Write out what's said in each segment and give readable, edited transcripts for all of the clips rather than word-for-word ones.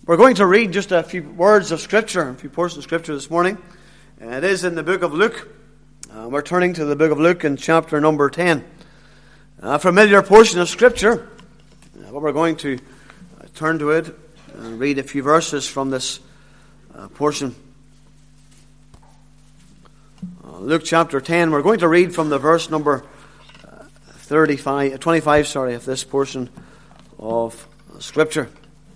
We're going to read just a few words of Scripture, a few portions of Scripture this morning. It is in the book of Luke. We're turning to the book of Luke in chapter number 10. A familiar portion of Scripture, but we're going to turn to it and read a few verses from this portion. Luke chapter 10, we're going to read from the verse number 25 of this portion of Scripture.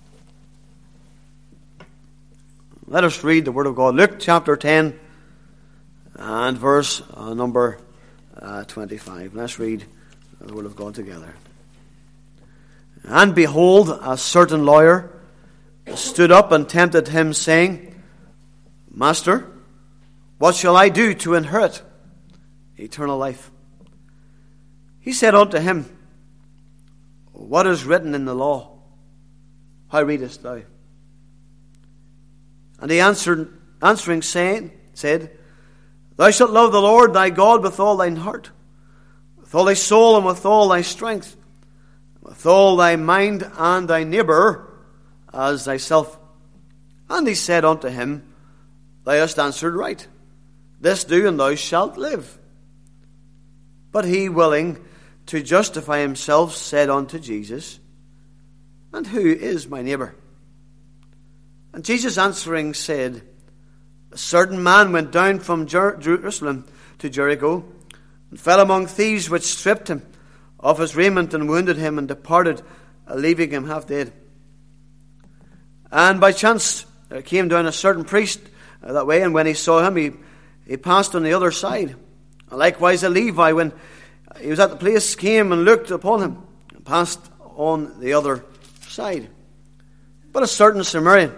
Let us read the Word of God. Luke chapter 10 and verse number 25. Let's read the Word of God together. And behold, a certain lawyer stood up and tempted him, saying, Master, what shall I do to inherit eternal life? He said unto him, What is written in the law? How readest thou? And he answering said, Thou shalt love the Lord thy God with all thine heart, with all thy soul, and with all thy strength, with all thy mind, and thy neighbour as thyself. And he said unto him, Thou hast answered right. This do, and thou shalt live. But he, willing to justify himself, said unto Jesus, And who is my neighbour? And Jesus answering said, A certain man went down from Jerusalem to Jericho, and fell among thieves, which stripped him of his raiment, and wounded him, and departed, leaving him half dead. And by chance there came down a certain priest that way, and when he saw him, he passed on the other side. And likewise a Levi, when he was at the place, came and looked upon him, and passed on the other side. But a certain Samaritan,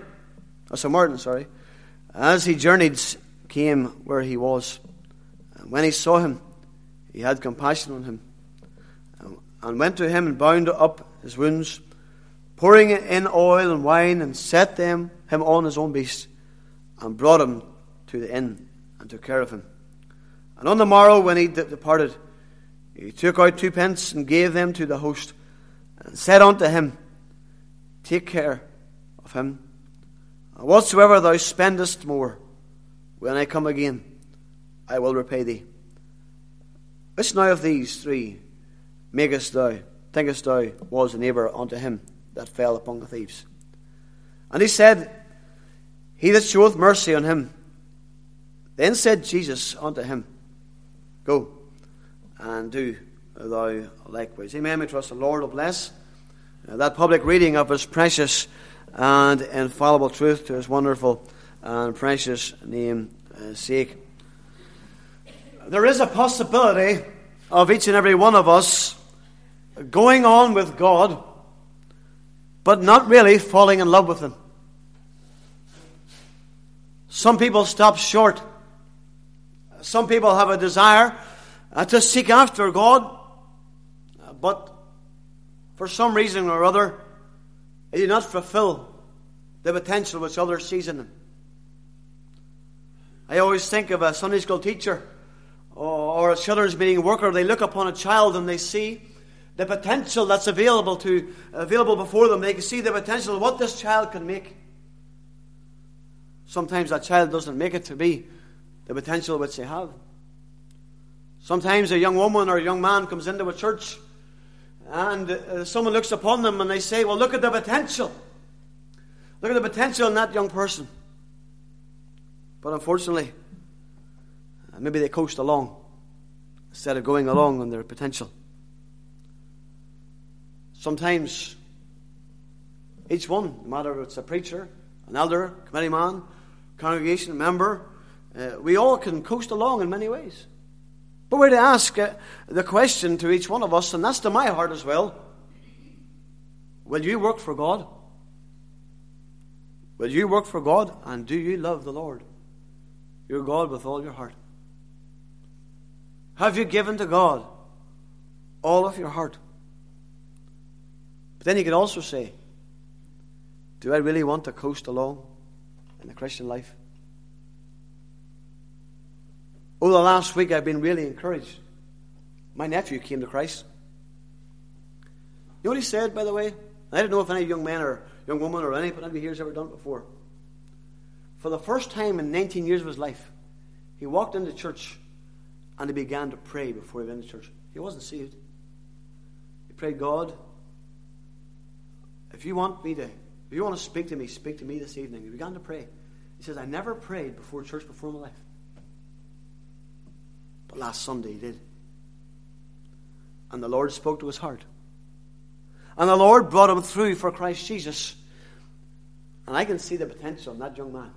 as he journeyed, came where he was. And when he saw him, he had compassion on him, and went to him and bound up his wounds, pouring in oil and wine, and set him on his own beast, and brought him to the inn, and took care of him. And on the morrow, when he departed, he took out 2 pence, and gave them to the host, and said unto him, Take care of him, and whatsoever thou spendest more, when I come again, I will repay thee. Which now of these 3 thinkest thou was a neighbour unto him that fell upon the thieves? And he said, He that showeth mercy on him. Then said Jesus unto him, Go, and do thou likewise. Amen. We trust the Lord will bless that public reading of his precious and infallible truth to his wonderful and precious name's sake. There is a possibility of each and every one of us going on with God, but not really falling in love with him. Some people stop short. Some people have a desire to seek after God, but for some reason or other, they do not fulfill the potential which others sees in them. I always think of a Sunday school teacher or a children's meeting worker. They look upon a child and they see the potential that's available before them. They can see the potential of what this child can make. Sometimes that child doesn't make it to be the potential which they have. Sometimes a young woman or a young man comes into a church, and someone looks upon them and they say, Well, look at the potential. Look at the potential in that young person. But unfortunately, maybe they coast along instead of going along on their potential. Sometimes each one, no matter if it's a preacher, an elder, committee man, congregation member, we all can coast along in many ways. But we're to ask the question to each one of us, and that's to my heart as well. Will you work for God? Will you work for God? And do you love the Lord, your God, with all your heart? Have you given to God all of your heart? But then you can also say, do I really want to coast along in the Christian life? Over the last week, I've been really encouraged. My nephew came to Christ. You know what he said, by the way? I don't know if any young men are young woman or anybody here has ever done it before. For the first time in 19 years of his life, he walked into church and he began to pray before he went into church. He wasn't saved. He prayed, God, if you want to speak to me this evening. He began to pray. He says, I never prayed before church before in my life. But last Sunday he did. And the Lord spoke to his heart. And the Lord brought him through for Christ Jesus. And I can see the potential in that young man.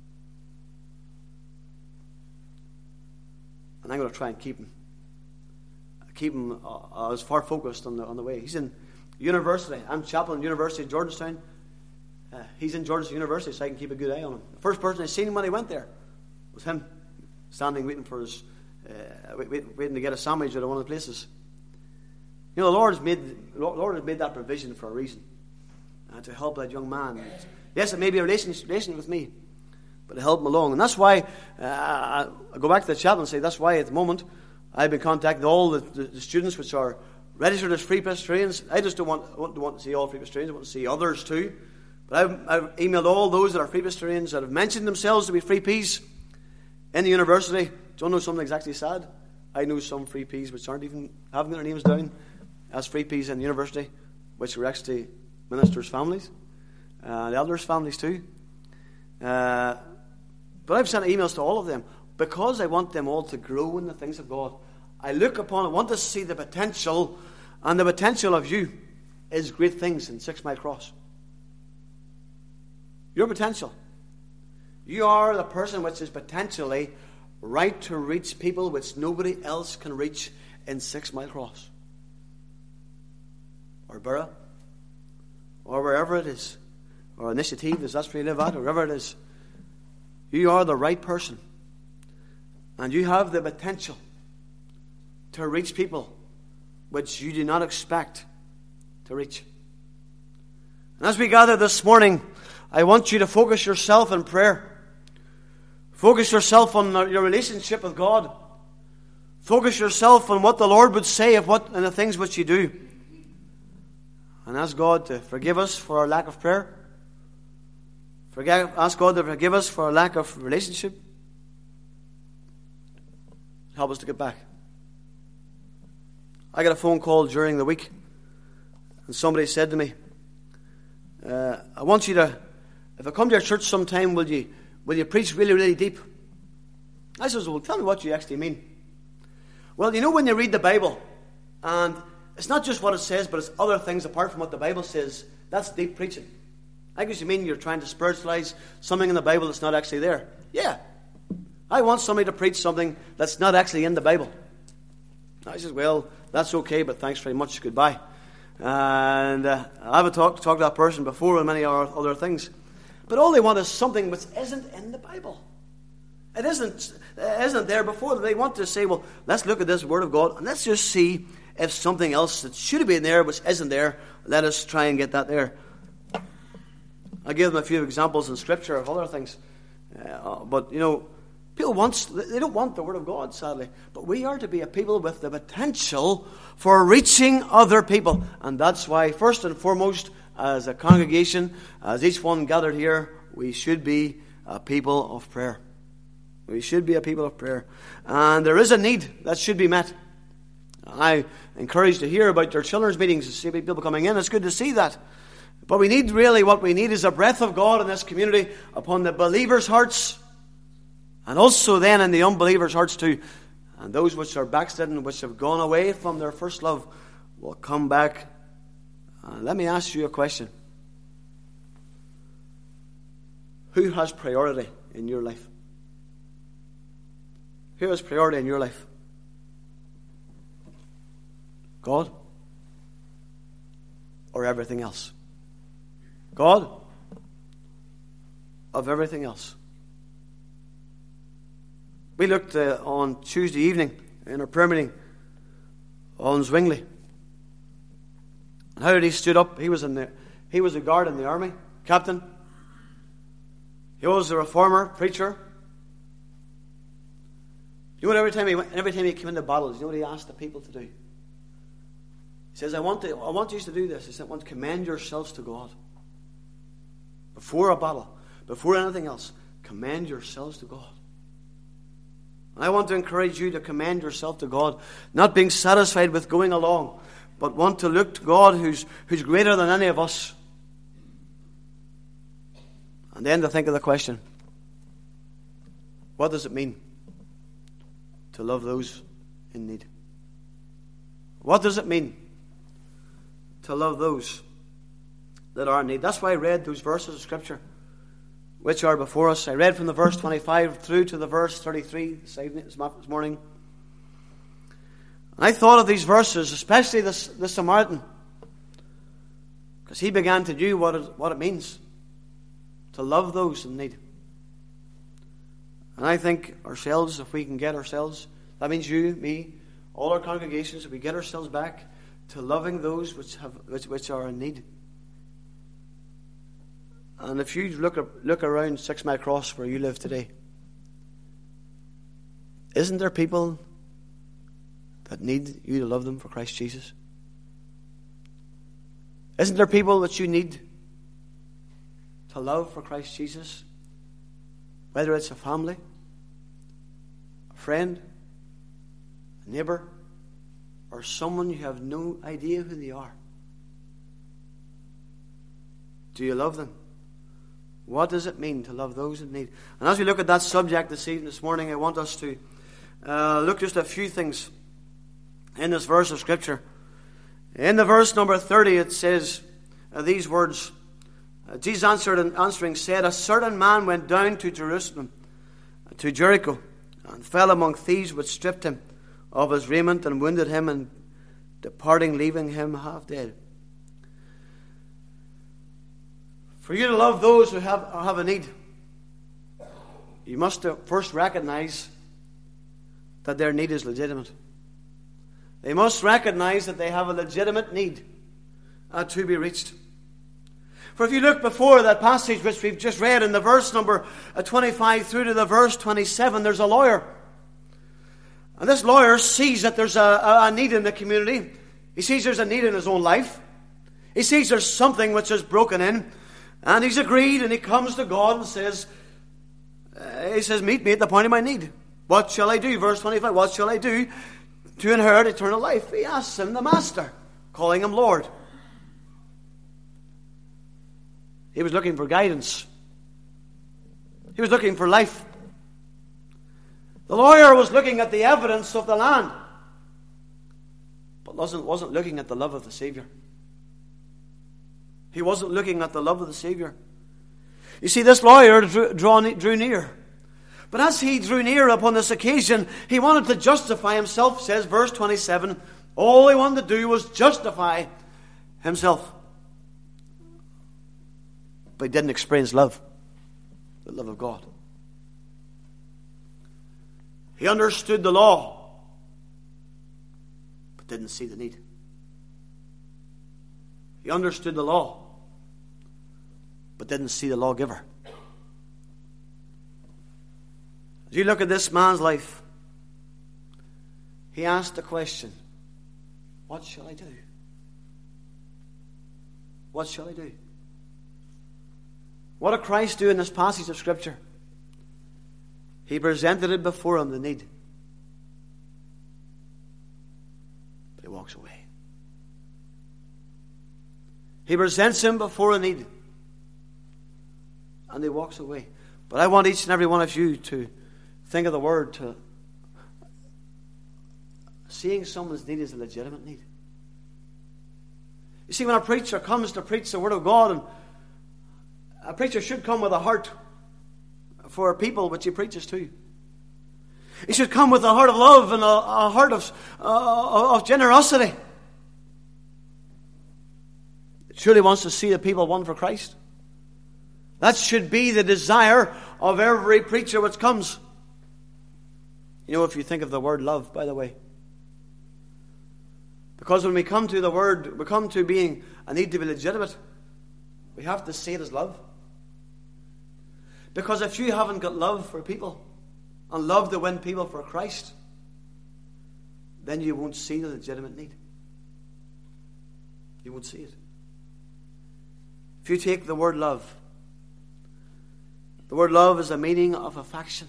And I'm going to try and keep him as far focused on the way. He's in university. I'm chaplain in University of Georgetown. He's in Georgetown University, so I can keep a good eye on him. The first person I seen him when he went there was him, standing waiting for his, waiting to get a sandwich at one of the places. You know, the Lord has made that provision for a reason, to help that young man. Yes, it may be a relation with me, but to help him along. And that's why I go back to the chaplain and say that's why at the moment I've been contacting all the students which are registered as Free Presbyterians. I just don't want to see all Free Presbyterians. I want to see others too. But I've emailed all those that are Free Presbyterians that have mentioned themselves to be Free Ps in the university. Don't know something exactly sad. I know some Free Ps which haven't got their names down as Free Ps in the university, which were actually ministers' families, the elders' families too. But I've sent emails to all of them because I want them all to grow in the things of God. I want to see the potential, and the potential of you is great things in 6 Mile Cross. Your potential. You are the person which is potentially right to reach people which nobody else can reach in 6 Mile Cross. Or Borough. Or wherever it is. Or Initiative, as that's where you live at, or wherever it is. You are the right person. And you have the potential to reach people which you do not expect to reach. And as we gather this morning, I want you to focus yourself in prayer. Focus yourself on your relationship with God. Focus yourself on what the Lord would say and the things which you do. And ask God to forgive us for our lack of prayer. Ask God to forgive us for our lack of relationship. Help us to get back. I got a phone call during the week, and somebody said to me, I want you to, if I come to your church sometime, will you preach really, really deep? I said, well, tell me what you actually mean. Well, you know when you read the Bible, and it's not just what it says, but it's other things apart from what the Bible says, that's deep preaching. I guess you mean you're trying to spiritualize something in the Bible that's not actually there. Yeah. I want somebody to preach something that's not actually in the Bible. I said, well, that's okay, but thanks very much, goodbye. And I've talked to that person before and many other things. But all they want is something which isn't in the Bible. It isn't there before. They want to say, well, let's look at this Word of God and let's just see if something else that should have been there which isn't there, let us try and get that there. I give them a few examples in Scripture of other things. But, you know, people they don't want the Word of God, sadly. But we are to be a people with the potential for reaching other people. And that's why, first and foremost, as a congregation, as each one gathered here, we should be a people of prayer. We should be a people of prayer. And there is a need that should be met. I encourage to hear about your children's meetings, to see people coming in. It's good to see that. But what we need is a breath of God in this community upon the believers' hearts, and also then in the unbelievers' hearts too. And those which are backslidden, which have gone away from their first love, will come back. Let me ask you a question. Who has priority in your life? Who has priority in your life? God? Or everything else? God? Of everything else? We looked on Tuesday evening in our prayer meeting on Zwingli. And how did he stood up? He was a guard in the army, captain. He was a reformer, preacher. You know what? Every time he came into battles, you know what he asked the people to do? He says, I want you to do this. He said, I want to commend yourselves to God. before a battle, before anything else, commend yourselves to God. And I want to encourage you to commend yourself to God, not being satisfied with going along, but want to look to God who's greater than any of us. And then to think of the question, what does it mean to love those in need? What does it mean to love those that are in need? That's why I read those verses of Scripture which are before us. I read from the verse 25 through to the verse 33 this morning. And I thought of these verses, especially the Samaritan, because he began to do what it means to love those in need. And I think ourselves, if we can get ourselves, that means you, me, all our congregations, if we get ourselves back to loving those which are in need. And if you look around 6 Mile Cross where you live today, isn't there people that need you to love them for Christ Jesus? Isn't there people that you need to love for Christ Jesus? Whether it's a family, a friend, a neighbor, or someone you have no idea who they are. Do you love them? What does it mean to love those in need? And as we look at that subject this morning, I want us to look just at a few things in this verse of Scripture. In the verse number 30, it says these words. Jesus answering said, a certain man went down to Jerusalem, to Jericho, and fell among thieves which stripped him of his raiment and wounded him, and departing, leaving him half dead. For you to love those who have a need, you must first recognize that their need is legitimate. They must recognize that they have a legitimate need to be reached. For if you look before that passage which we've just read in the verse number 25 through to the verse 27, there's a lawyer. And this lawyer sees that there's a need in the community. He sees there's a need in his own life. He sees there's something which is broken in. And he's agreed, and he comes to God and says, meet me at the point of my need. What shall I do? Verse 25, what shall I do to inherit eternal life? He asks him, the Master, calling him Lord. He was looking for guidance. He was looking for life. The lawyer was looking at the evidence of the land, but wasn't looking at the love of the Savior. He wasn't looking at the love of the Savior. You see, this lawyer drew near. But as he drew near upon this occasion, he wanted to justify himself, says verse 27. All he wanted to do was justify himself. But he didn't experience love, the love of God. He understood the law, but didn't see the need. He understood the law, but didn't see the lawgiver. As you look at this man's life, he asked the question, what shall I do? What shall I do? What did Christ do in this passage of Scripture? He presented it before him, the need. But he walks away. He presents him before a need. And he walks away. But I want each and every one of you to think of the word, to seeing someone's need as a legitimate need. You see, when a preacher comes to preach the Word of God, and a preacher should come with a heart for people which he preaches to. He should come with a heart of love and a heart of generosity. He truly wants to see the people won for Christ. That should be the desire of every preacher which comes. You know, if you think of the word love, by the way. Because when we come to the word, we come to being a need to be legitimate, we have to see it as love. Because if you haven't got love for people and love to win people for Christ, then you won't see the legitimate need. You won't see it. If you take the word love The word love is the meaning of affection.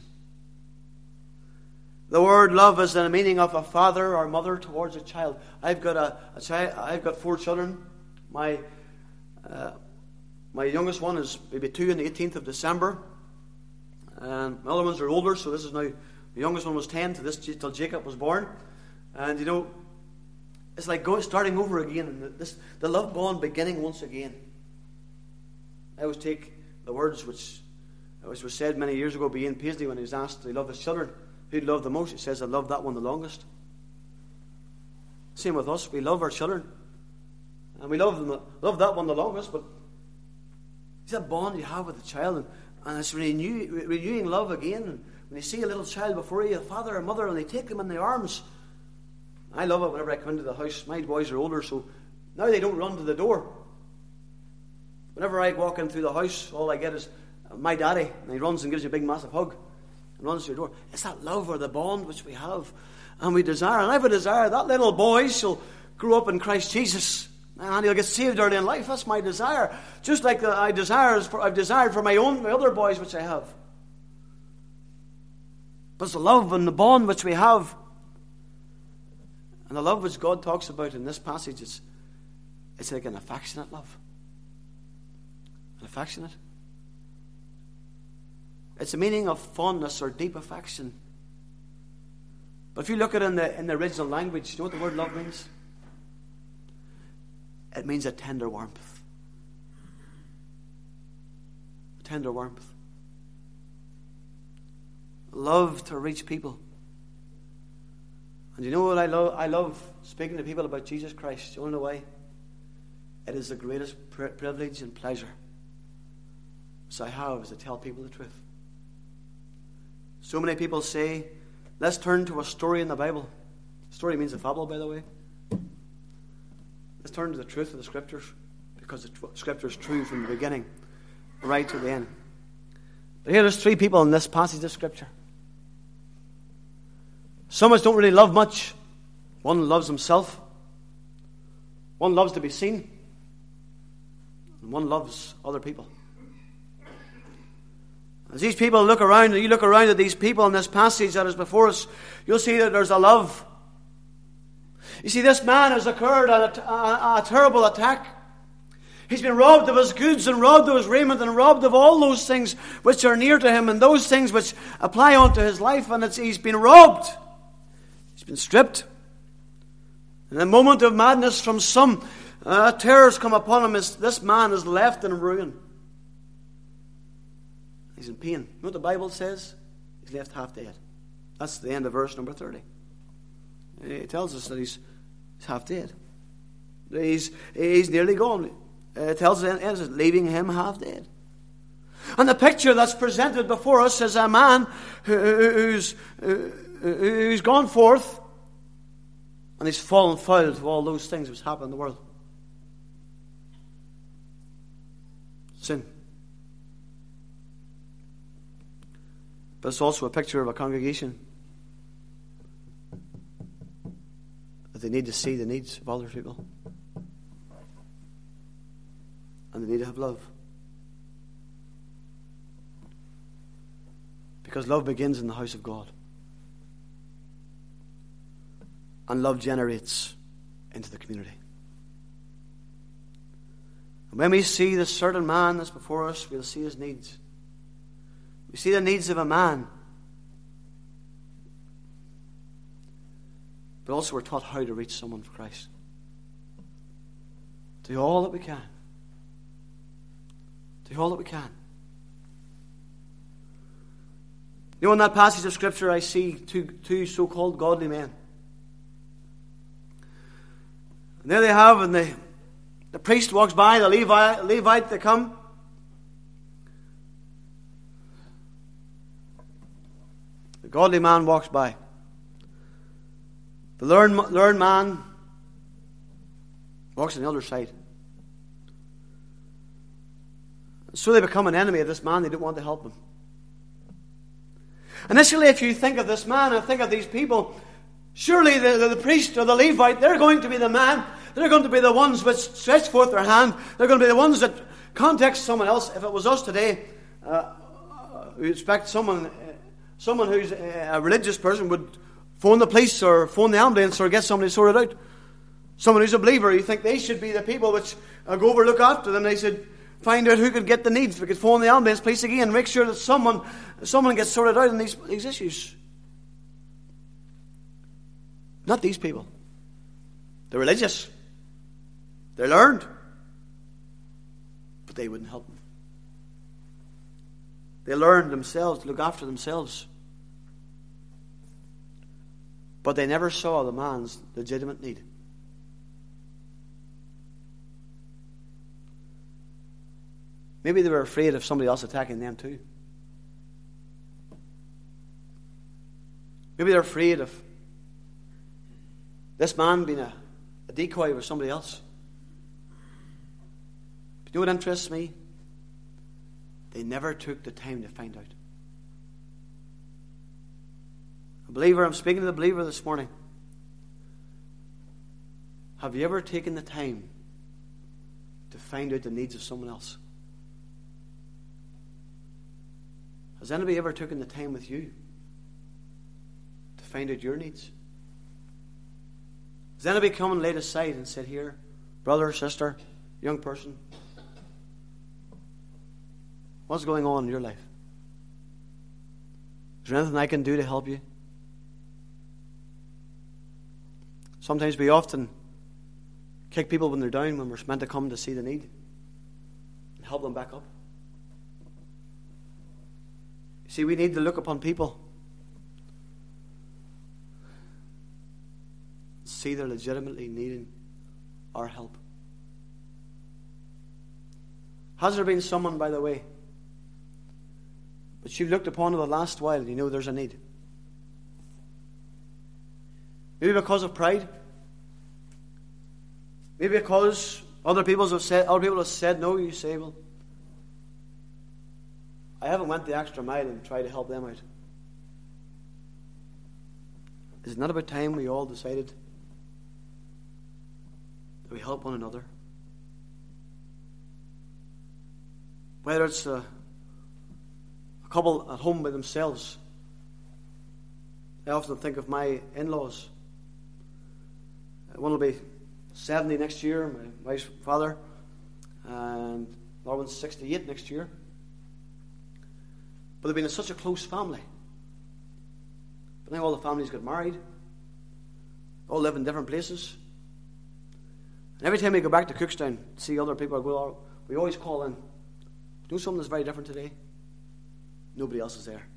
The word love is the meaning of a father or mother towards a child. I've got a child. I've got 4 children. My youngest one is maybe 2 on the 18th of December. And my other ones are older, so this is now, the youngest one was 10 till Jacob was born. And you know, it's like starting over again, and the love bond beginning once again. I always take the words which was said many years ago by Ian Paisley when he was asked to love his children. Who loved the most? He says, I love that one the longest. Same with us. We love our children. And we love that one the longest, but it's that bond you have with the child, and it's renewing love again. And when you see a little child before you, a father or mother, and they take them in their arms. I love it whenever I come into the house. My boys are older, so now they don't run to the door. Whenever I walk in through the house, all I get is my daddy, and he runs and gives you a big massive hug and runs to your door. It's that love or the bond which we have and we desire. And I have a desire that little boy shall grow up in Christ Jesus and he'll get saved early in life. That's my desire. Just like I've desired for my other boys which I have. But it's the love and the bond which we have. And the love which God talks about in this passage, it's like an affectionate love. An affectionate. It's the meaning of fondness or deep affection. But if you look at it in the original language, you know what the word love means? It means a tender warmth. A tender warmth. Love to reach people. And you know what I love? I love speaking to people about Jesus Christ. You want to know why? It is the greatest privilege and pleasure which I have is to tell people the truth. So many people say, let's turn to a story in the Bible. Story means a fable, by the way. Let's turn to the truth of the Scriptures, because the Scripture is true from the beginning right to the end. But here there's 3 people in this passage of Scripture. Some of us don't really love much. One loves himself. One loves to be seen. And one loves other people. As these people look around, and you look around at these people in this passage that is before us, you'll see that there's a love. You see, this man has occurred a terrible attack. He's been robbed of his goods and robbed of his raiment and robbed of all those things which are near to him and those things which apply unto his life. And he's been robbed. He's been stripped. In a moment of madness from some terrors come upon him, this man is left in ruin. He's in pain. You know what the Bible says? He's left half dead. That's the end of verse number 30. It tells us that he's half dead. He's nearly gone. It tells us leaving him half dead. And the picture that's presented before us is a man who's gone forth and he's fallen foul to all those things which happen in the world. Sin. But it's also a picture of a congregation that they need to see the needs of other people. And they need to have love. Because love begins in the house of God. And love generates into the community. And when we see this certain man that's before us, we'll see his needs. We see the needs of a man. But also we're taught how to reach someone for Christ. Do all that we can. Do all that we can. You know, in that passage of Scripture I see two so-called godly men. And there they have, and the priest walks by, the Levite, they come. The godly man walks by. The learned man walks on the other side. So they become an enemy of this man. They don't want to help him. Initially, if you think of this man and think of these people, surely the priest or the Levite, they're going to be the man. They're going to be the ones which stretch forth their hand. They're going to be the ones that contact someone else. If it was us today, you expect someone who's a religious person would phone the police or phone the ambulance or get somebody sorted out. Someone who's a believer, you think they should be the people which go over look after them. They should find out who could get the needs. We could phone the ambulance police again, make sure that someone gets sorted out in these issues. Not these people. They're religious. They're learned. But they wouldn't help them. They learned themselves to look after themselves. But they never saw the man's legitimate need. Maybe they were afraid of somebody else attacking them too. Maybe they're afraid of this man being a decoy with somebody else. But you know what interests me? They never took the time to find out. A believer, I'm speaking to the believer this morning. Have you ever taken the time to find out the needs of someone else? Has anybody ever taken the time with you to find out your needs? Has anybody come and laid aside and said, here, brother, sister, young person, what's going on in your life? Is there anything I can do to help you? Sometimes we often kick people when they're down when we're meant to come to see the need and help them back up. You see, we need to look upon people, see they're legitimately needing our help. Has there been someone, by the way, but you've looked upon in the last while and you know there's a need? Maybe because of pride. Maybe because other people have said no, you say, well, I haven't went the extra mile and tried to help them out. Is it not about time we all decided that we help one another? Whether it's a couple at home by themselves. I often think of my in-laws. One will be 70 next year, my wife's father, and the other one's 68 next year. But they've been in such a close family. But now all the families got married. All live in different places. And every time we go back to Cookstown, see other people, we always call in. Do something that's very different today? Nobody else is there.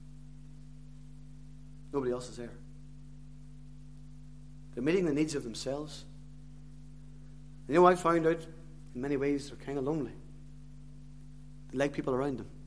Nobody else is there. They're meeting the needs of themselves. You know, I found out in many ways they're kind of lonely. They like people around them.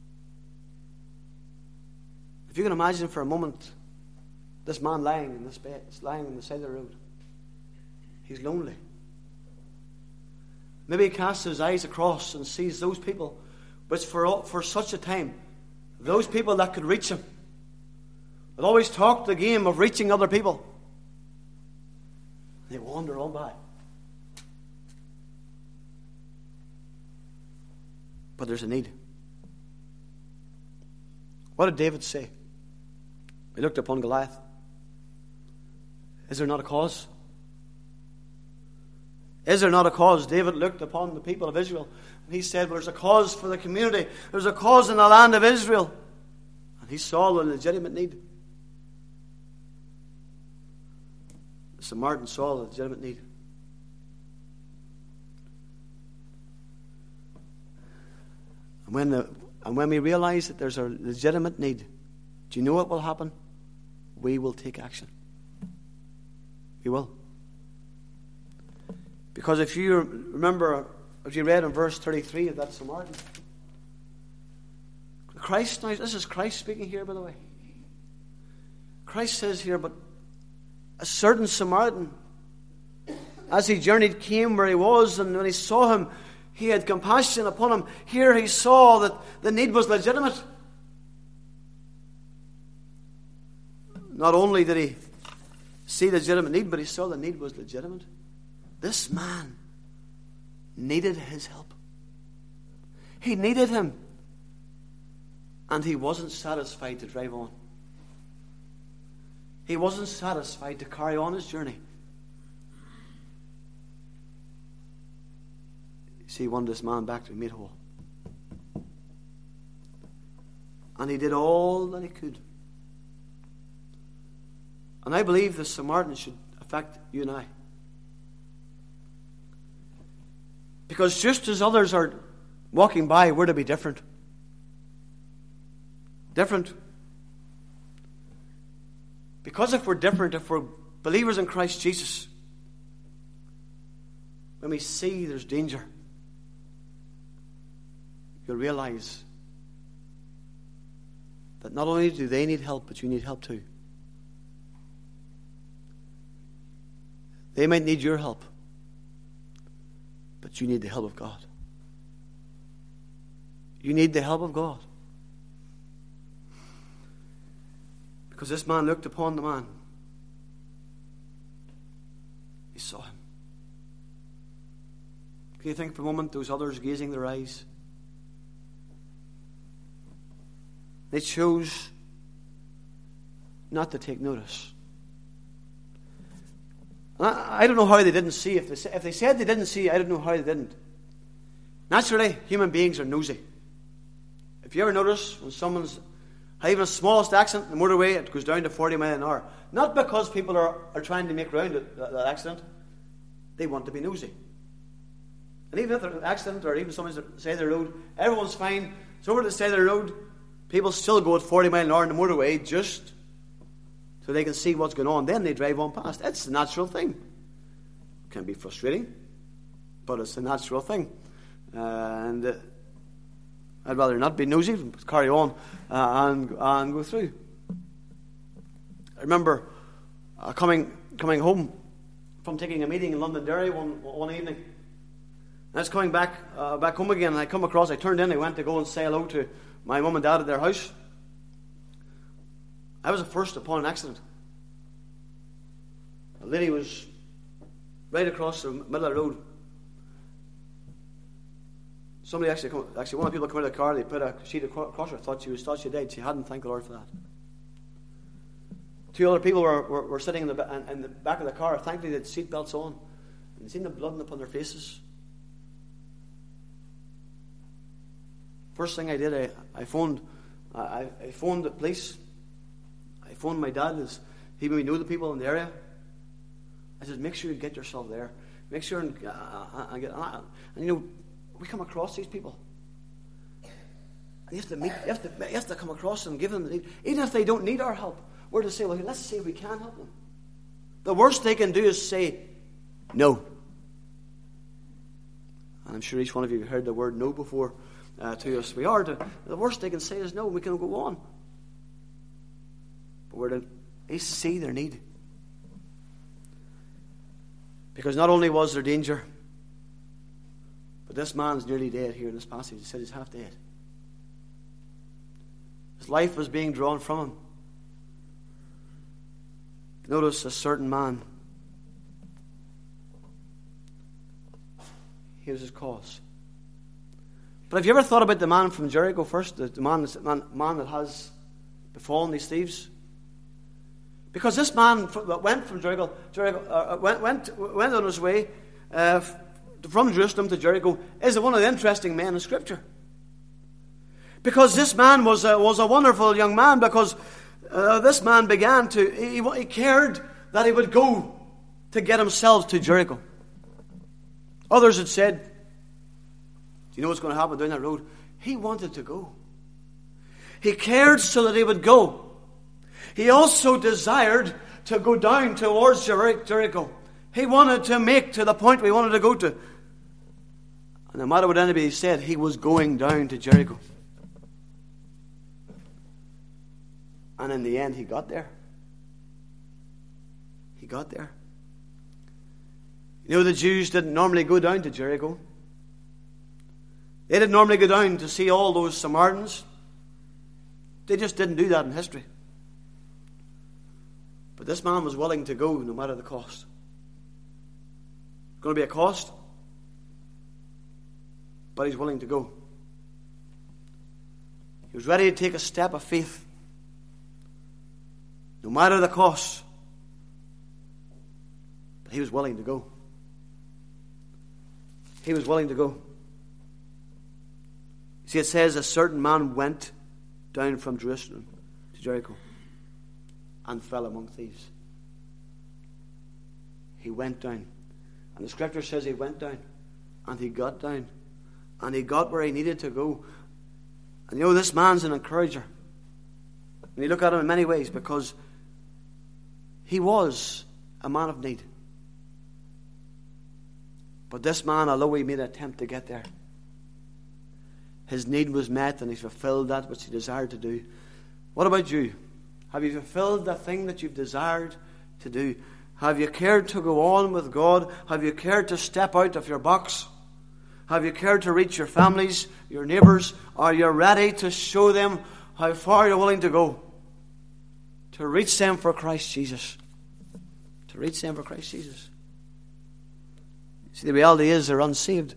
If you can imagine for a moment this man lying in this bed, lying on the side of the road. He's lonely. Maybe he casts his eyes across and sees those people, which for such a time, those people that could reach him. They'd always talk the game of reaching other people. They wander on by. But there's a need. What did David say? He looked upon Goliath. Is there not a cause? Is there not a cause? David looked upon the people of Israel and he said, well, there's a cause for the community. There's a cause in the land of Israel. And he saw the legitimate need. The Samaritan saw the legitimate need. And when we realize that there's a legitimate need, do you know what will happen? We will take action. We will. Because if you remember, as you read in verse 33 of that Samaritan, Christ, now this is Christ speaking here, by the way. Christ says here, but a certain Samaritan, as he journeyed, came where he was, and when he saw him, he had compassion upon him. Here he saw that the need was legitimate. Not only did he see the legitimate need, but he saw the need was legitimate. This man needed his help. He needed him. And he wasn't satisfied to drive on. He wasn't satisfied to carry on his journey. See, he wanted this man back to be made whole. And he did all that he could. And I believe the Samaritan should affect you and I. Because just as others are walking by, we're to be different. Different. Because if we're different, if we're believers in Christ Jesus, when we see there's danger, you'll realize that not only do they need help, but you need help too. They might need your help, but you need the help of God. You need the help of God. Because this man looked upon the man. He saw him. Can you think for a moment, those others gazing their eyes? They chose not to take notice. I don't know how they didn't see. If they said they didn't see, I don't know how they didn't. Naturally, human beings are nosy. If you ever notice when someone's having the smallest accident in the motorway, it goes down to 40 miles an hour. Not because people are trying to make around that accident. They want to be nosy. And even if there's an accident, or even someone's on the side of the road, everyone's fine. It's over to the side of the road. People still go at 40 miles an hour in the motorway just so they can see what's going on. Then they drive on past. It's a natural thing. It can be frustrating, but it's a natural thing. And I'd rather not be nosy, carry on and go through. I remember coming home from taking a meeting in Londonderry one evening. And I was coming back home again, and I turned in, I went to go and say hello to my mum and dad at their house. I was the first upon an accident. A lady was right across the middle of the road. Somebody actually, one of the people come out of the car, they put a sheet across her, thought she died. She hadn't, thank the Lord for that. Two other people were sitting in the back of the car. Thankfully, they had seatbelts on. And seen the blood upon their faces. First thing I did, I phoned the police. I phoned my dad, as he maybe knew the people in the area. I said, make sure you get yourself there. Make sure and we come across these people. And you have to come across them, give them the need. Even if they don't need our help, we're to say, well, let's see if we can help them. The worst they can do is say no. And I'm sure each one of you have heard the word no before to us. The worst they can say is no, we can go on. But we're to at least see their need. Because not only was there danger, but this man's nearly dead here in this passage. He said he's half dead. His life was being drawn from him. Notice a certain man. Here's his cause. But have you ever thought about the man from Jericho first? The man that has befallen these thieves? Because this man that went from Jericho went on his way from Jerusalem to Jericho is one of the interesting men in Scripture. Because this man was a wonderful young man, because this man began to, he cared that he would go to get himself to Jericho. Others had said, do you know what's going to happen down that road? He wanted to go. He cared so that he would go. He also desired to go down towards Jericho. He wanted to make to the point where he wanted to go to. And no matter what anybody said, he was going down to Jericho. And in the end, he got there. He got there. You know, the Jews didn't normally go down to Jericho. They didn't normally go down to see all those Samaritans. They just didn't do that in history. But this man was willing to go no matter the cost. It's going to be a cost, but he's willing to go. He was ready to take a step of faith, no matter the cost. But he was willing to go. He was willing to go. See, it says a certain man went down from Jerusalem to Jericho and fell among thieves. He went down. And the scripture says he went down and he got down and he got where he needed to go. And you know, this man's an encourager. And you look at him in many ways because he was a man of need. But this man, although he made an attempt to get there, his need was met and he fulfilled that which he desired to do. What about you? Have you fulfilled the thing that you've desired to do? Have you cared to go on with God? Have you cared to step out of your box? Have you cared to reach your families, your neighbours? Are you ready to show them how far you're willing to go? To reach them for Christ Jesus. To reach them for Christ Jesus. See, the reality is they're unsaved.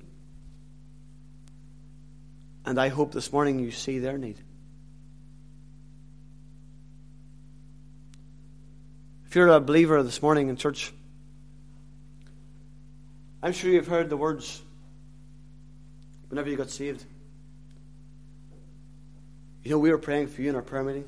And I hope this morning you see their need. If you're a believer this morning in church, I'm sure you've heard the words whenever you got saved. You know, we were praying for you in our prayer meeting.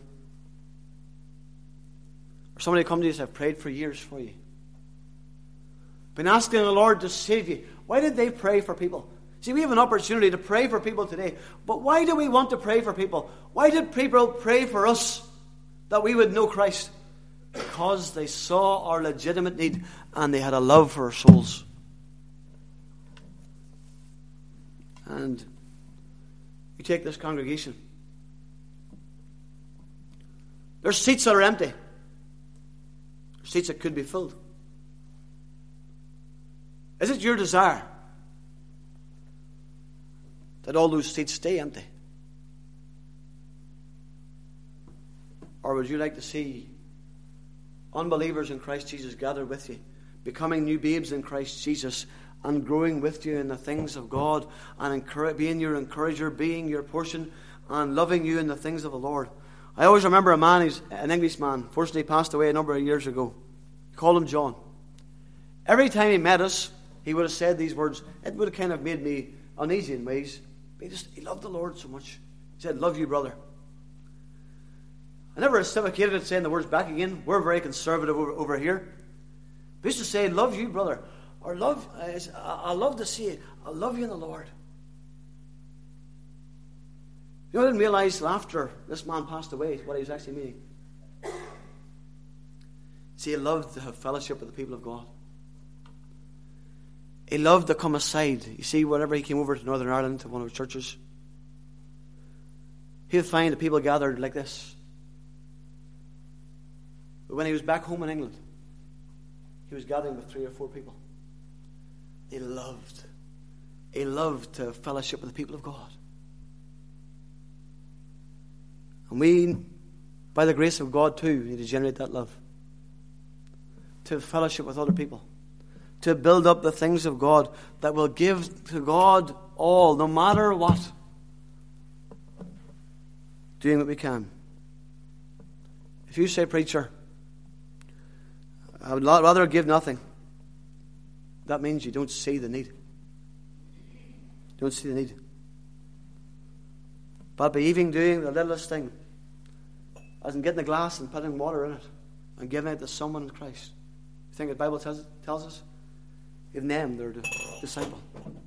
Or somebody come to you and say, I've prayed for years for you. Been asking the Lord to save you. Why did they pray for people? See, we have an opportunity to pray for people today. But why do we want to pray for people? Why did people pray for us that we would know Christ? Because they saw our legitimate need and they had a love for our souls. And you take this congregation. There's seats that are empty. There's seats that could be filled. Is it your desire that all those seats stay empty? Or would you like to see unbelievers in Christ Jesus gathered with you, becoming new babes in Christ Jesus, and growing with you in the things of God, and being your encourager, being your portion, and loving you in the things of the Lord? I always remember a man, he's an Englishman, fortunately passed away a number of years ago. Called him John. Every time he met us, he would have said these words. It would have kind of made me uneasy in ways. But he loved the Lord so much. He said, love you, brother. I never reciprocated it saying the words back again. We're very conservative over here. But he used to say, love you, brother. Or I love to see it. I love you in the Lord. You know, I didn't realize after this man passed away what he was actually meaning. See, he loved to have fellowship with the people of God. He loved to come aside. You see, whenever he came over to Northern Ireland to one of our churches, he would find the people gathered like this. But when he was back home in England, he was gathering with 3 or 4 people. He loved to fellowship with the people of God. And we, by the grace of God too, need to generate that love. To fellowship with other people. To build up the things of God that will give to God all, no matter what. Doing what we can. If you say, preacher, I would rather give nothing, that means you don't see the need. You don't see the need. But by even doing the littlest thing, as in getting a glass and putting water in it and giving it to someone in Christ. You think the Bible tells us? Give them their disciple.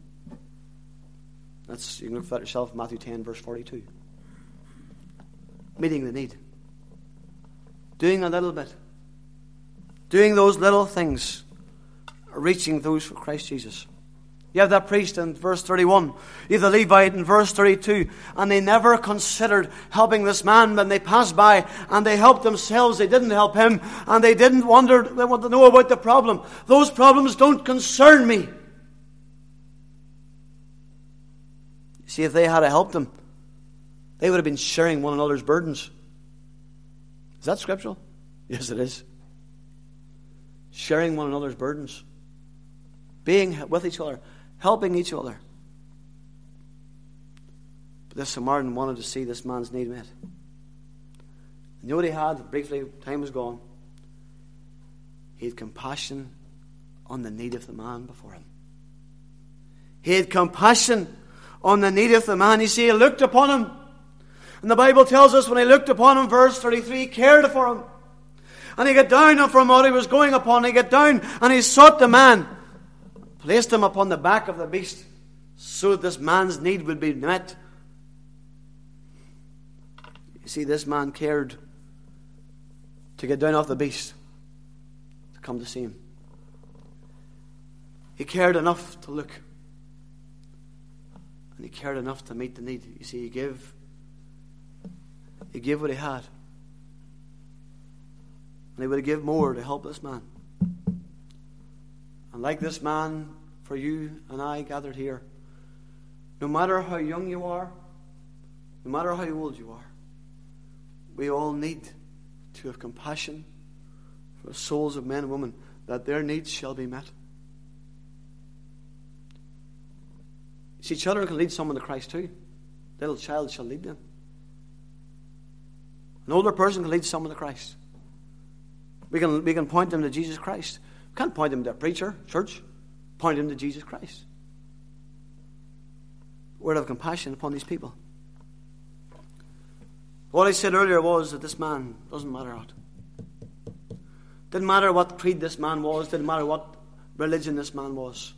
You can look for that yourself, Matthew 10, verse 42. Meeting the need. Doing a little bit. Doing those little things. Reaching those for Christ Jesus. You have that priest in verse 31. You have the Levite in verse 32. And they never considered helping this man when they passed by. And they helped themselves. They didn't help him. And they didn't wonder. They want to know about the problem. Those problems don't concern me. See, if they had helped him, they would have been sharing one another's burdens. Is that scriptural? Yes, it is. Sharing one another's burdens. Being with each other. Helping each other. But this Samaritan wanted to see this man's need met. You know what he had? Briefly, time was gone. He had compassion on the need of the man before him. He had compassion on the need of the man. You see, he looked upon him. And the Bible tells us when he looked upon him, verse 33, he cared for him. And he got down from what he was going upon. He got down and he sought the man, placed him upon the back of the beast so that this man's need would be met. You see, this man cared to get down off the beast to come to see him. He cared enough to look. And he cared enough to meet the need. You see, he gave what he had. And he would give more to help this man. And like this man, for you and I gathered here, no matter how young you are, no matter how old you are, we all need to have compassion for the souls of men and women, that their needs shall be met. See, children can lead someone to Christ too. Little child shall lead them. An older person can lead someone to Christ. We can point them to Jesus Christ. We can't point them to a preacher, church. Point them to Jesus Christ. Word of compassion upon these people. What I said earlier was that this man, doesn't matter what. Didn't matter what creed this man was. Didn't matter what religion this man was.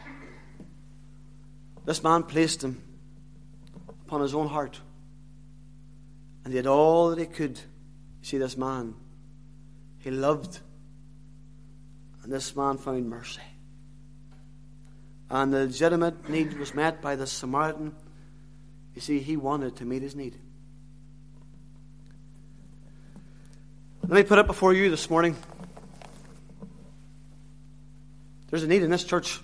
This man placed him upon his own heart. And he did all that he could. See, this man, he loved. And this man found mercy. And the legitimate need was met by the Samaritan. You see, he wanted to meet his need. Let me put it before you this morning. There's a need in this church.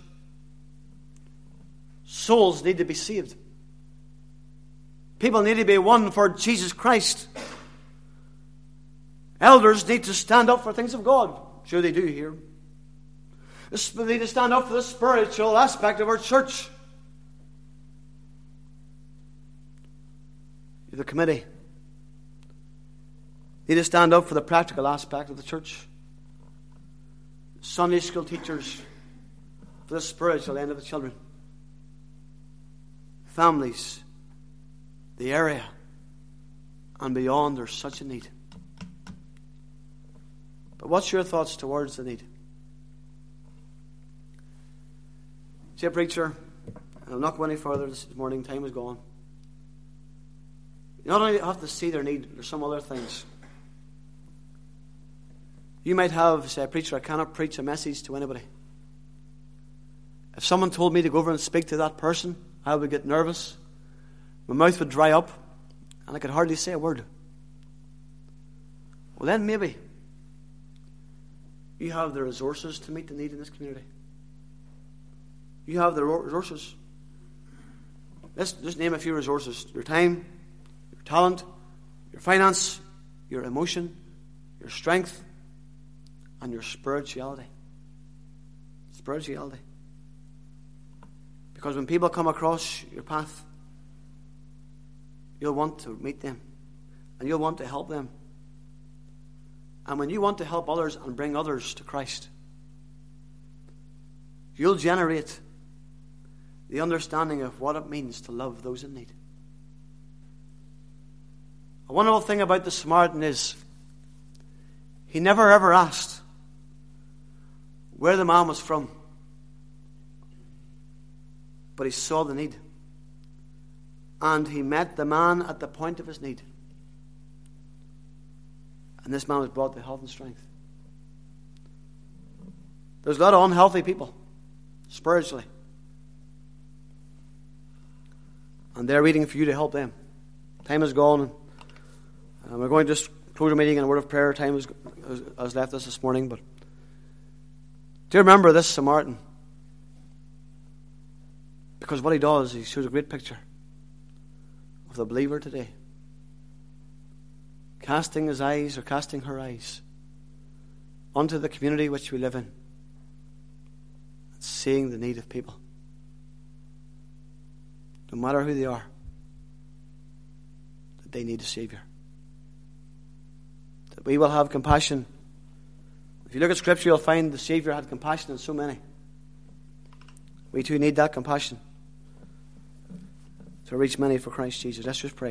Souls need to be saved. People need to be won for Jesus Christ. Elders need to stand up for things of God. Sure they do here. They need to stand up for the spiritual aspect of our church. The committee need to stand up for the practical aspect of the church. Sunday school teachers for the spiritual end of the children. Families, the area, and beyond, there's such a need. But what's your thoughts towards the need? Say, preacher, I'll not go any further this morning, time is gone. You not only have to see their need, there's some other things. You might have, say, preacher, I cannot preach a message to anybody. If someone told me to go over and speak to that person, I would get nervous. My mouth would dry up, and I could hardly say a word. Well, then maybe you have the resources to meet the need in this community. You have the resources. Let's just name a few resources. Your time, your talent, your finance, your emotion, your strength, and your spirituality. Spirituality. Because when people come across your path, you'll want to meet them. And you'll want to help them. And when you want to help others and bring others to Christ, you'll generate the understanding of what it means to love those in need. A wonderful thing about the Samaritan is he never ever asked where the man was from. But he saw the need. And he met the man at the point of his need. And this man was brought to health and strength. There's a lot of unhealthy people, spiritually. And they're waiting for you to help them. Time is gone. And we're going to just close our meeting in a word of prayer. Time has left us this morning. But do you remember this Samaritan? Because what he does, he shows a great picture of the believer today. Casting his eyes, or casting her eyes, onto the community which we live in. And seeing the need of people. No matter who they are. they need a Savior. That we will have compassion. If you look at Scripture, you'll find the Savior had compassion on so many. We too need that compassion to reach many for Christ Jesus. Let's just pray.